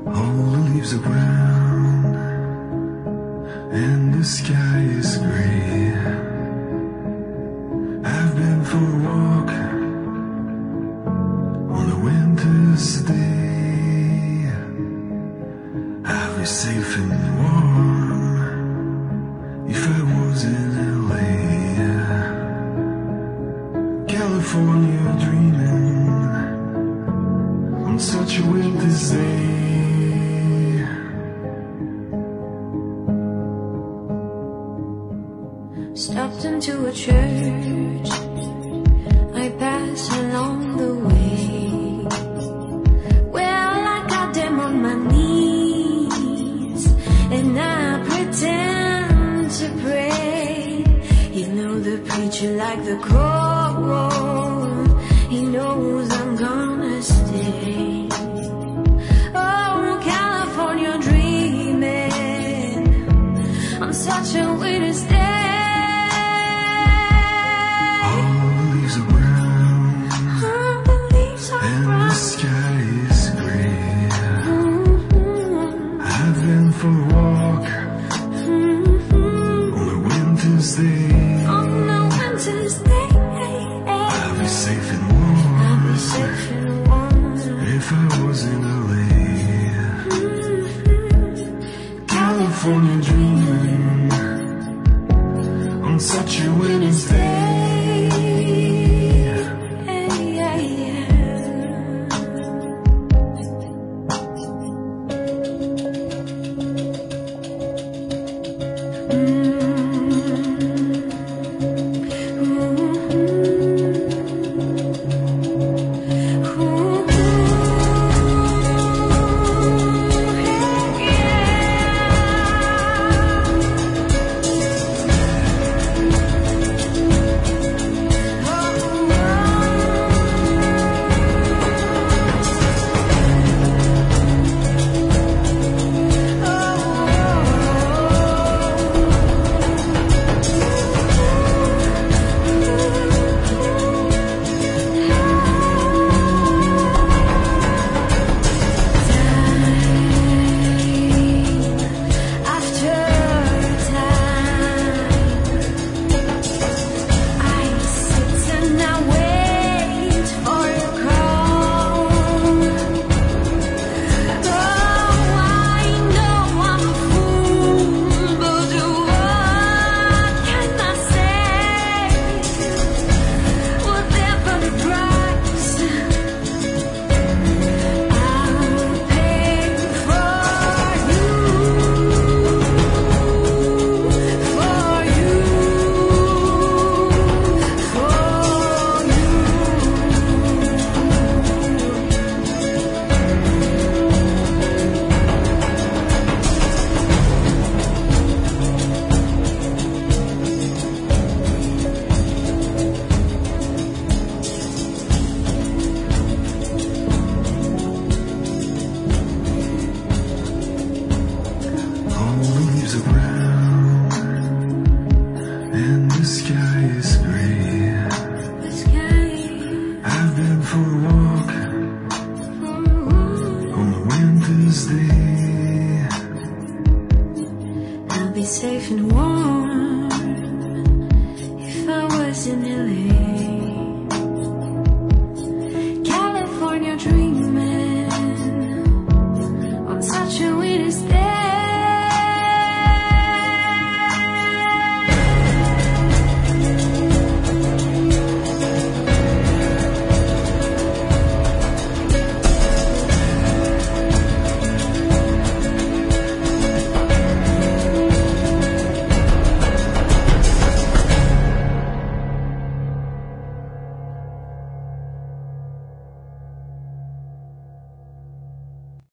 All the leaves are brown and the sky is gray. I've been for a walk on a winter's day. I'd be safe and warm if I was in LA. California dreaming on such a winter's day. Stopped into a church, I passed along the way. Well, I got them on my knees, and I pretend to pray. You know the preacher like the cold, he knows I'm gonna stay. Oh, California dreaming on such a winter's day. For a walk on a winter's day. On a winter's day, I'll be safe and warm. I'll be safe and warm if I was in LA. California dreaming on such a winter's day. I'll be safe and warm.